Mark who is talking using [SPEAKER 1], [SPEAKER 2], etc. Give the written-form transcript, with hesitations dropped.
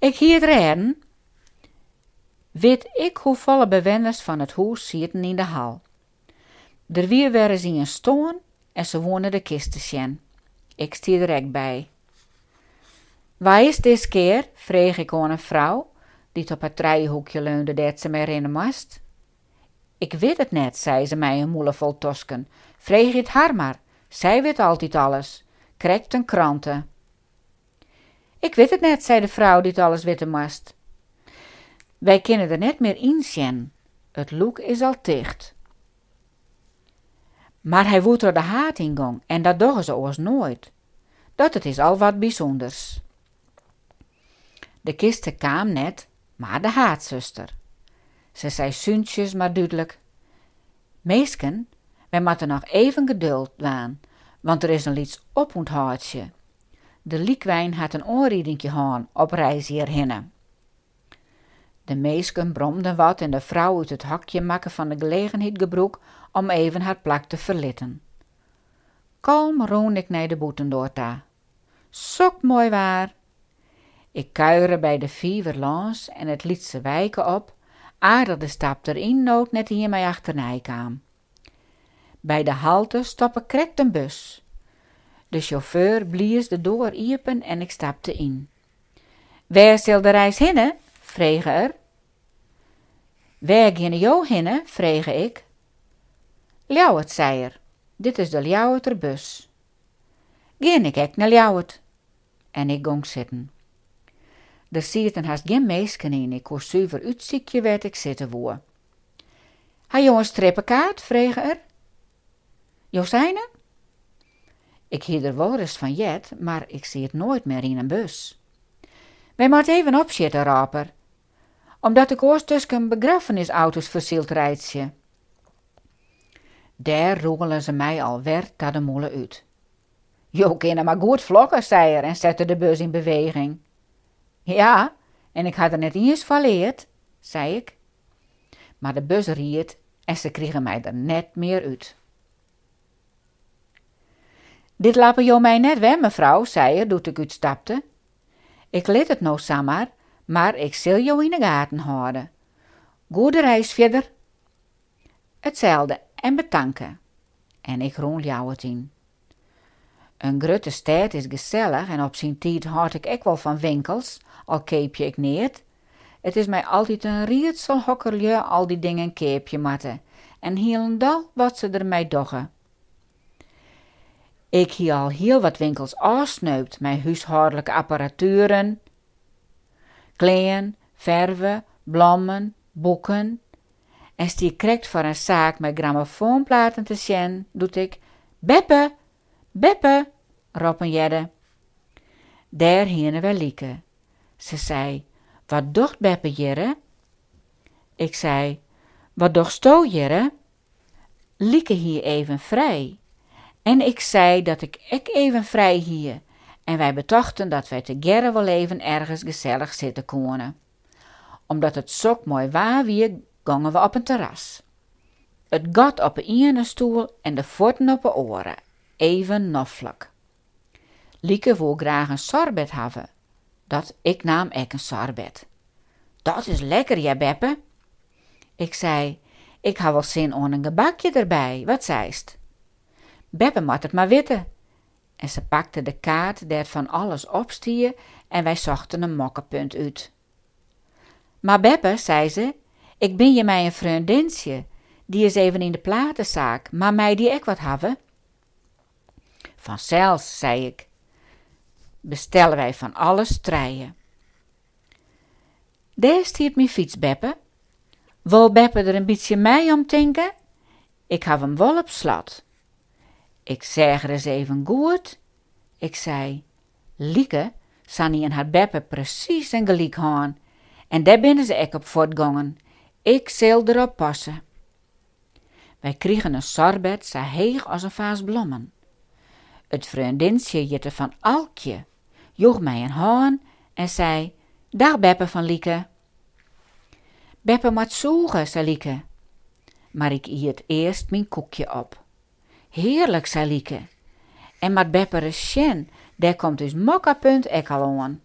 [SPEAKER 1] Ik hie het reden. Weet ik hoe volle bewoners van het huis zitten in de hal. Er wie waren ze in stoon en ze wonen de kisten sjen. Ik stie er ook bij. Waar is dit keer? Vreeg ik aan een vrouw, die op het treihoekje leunde dat ze mij rennen moest. Ik weet het net, zei ze mij een moele vol tosken. Vreeg het haar maar, zij weet altijd alles. Krijgt een kranten. Ik weet het net, zei de vrouw die het alles weten moest. Wij kunnen er net meer in zien. Het loek is al dicht. Maar hij woedt er de haat in gang en dat doggen ze oors nooit. Dat het is al wat bijzonders. De kiste kwam net, maar de haatzuster. Ze zei zuntjes maar duidelijk. Meesken, wij moeten nog even geduld waan, want er is een lieds oponthoudje. De liekwijn had een oorriedingje haan op reis hierhinnen. De meesken bromden wat en de vrouw uit het hakje makken van de gelegenheid gebroek om even haar plak te verlitten. Kalm roon ik naar de boetendoorta. Sok mooi waar. Ik kuierde bij de viever langs en het liet ze wijken op, aardig de stap erin nood net hier mij achterna kwam. Bij de halte stoppen krekt een bus. De chauffeur blies de deur iepen en ik stapte in. Waar zal de reis hinnen? Vrege er. Waar gaan jou hinnen? Vrege ik. Ljouwert, zei er. Dit is de Ljouwerter bus. Geen ik ek naar Ljouwert. En ik gong zitten. Er zitten haast geen meesken in, ik koos zuiver uitziekje werd ik zitten woe. Ha jou een strippenkaart? Vrege er. Jo zijne? Ik hield er wel eens van jet, maar ik zie het nooit meer in een bus. Wij moet even opzitten, raper. Omdat ik oors tussen begrafenisauto's versield rijdsje. Daar roegelen ze mij alweer naar de molen uit. Jo kunnen maar goed vlokken, zei er en zette de bus in beweging. Ja, en ik had er net eens van leerd, zei ik. Maar de bus riet en ze kregen mij er net meer uit. Dit lappen jo mij net weg, mevrouw, zei er, doet ik uitstapte. Ik liet het nou samen, maar ik zal jou in de gaten houden. Goede reis verder. Hetzelfde en bedanken. En ik roon jou het in. Een grote stad is gezellig en op zijn tijd houd ik ook wel van winkels, al keepje ik niet. Het is mij altijd een rietsel hokkerje al die dingen keepje matten en hielendal wat ze ermee doggen. Ik hier al heel wat winkels afsneupt, mijn huishoudelijke apparaturen, kleden, verven, blommen, boeken. En stie krekt voor een zaak met grammofoonplaten te zien, doet ik, Beppe, Beppe, roepen jedde. Daar hierne wij Lieke. Ze zei, wat docht Beppe jere? Ik zei, wat docht sto jere? Lieke hier even vrij. En ik zei dat ik even vrij hier. En wij betochten dat wij together wel even ergens gezellig zitten konden. Omdat het zo mooi waar wie, gongen we op een terras. Het gat op een ene stoel en de voeten op de oren. Even noffelijk. Lieke wou graag een sorbet hebben. Ik nam ek een sorbet. Dat is lekker, ja Beppe. Ik zei, ik had wel zin aan een gebakje erbij, wat zeist? Beppe moet het maar weten. En ze pakte de kaart der van alles opstie en wij zochten een mokkenpunt uit. Maar Beppe, zei ze, ik ben je mij een vriendinnetje, die is even in de platenzaak, maar mij die ik wat hebben. Vanzelfs, zei ik, bestellen wij van alles treien. Daar stiert mijn fiets, Beppe. Wil Beppe er een beetje mij om denken? Ik heb hem wel op slot. Ik zeg er eens even goed. Ik zei, Lieke, Sannie en haar Beppe precies en gelijk gaan. En daar binnen ze ook op voortgangen. Ik zal erop passen. Wij kregen een sorbet zo heeg als een vaas blommen. Het vriendinnetje jitte van Alkje, joeg mij een haan en zei, dag Beppe van Lieke. Beppe moet zoegen, zei Lieke. Maar ik eet eerst mijn koekje op. Heerlijk, zei Lieke. En met Beppe is sjen, daar komt dus mokkapunt ek al aan.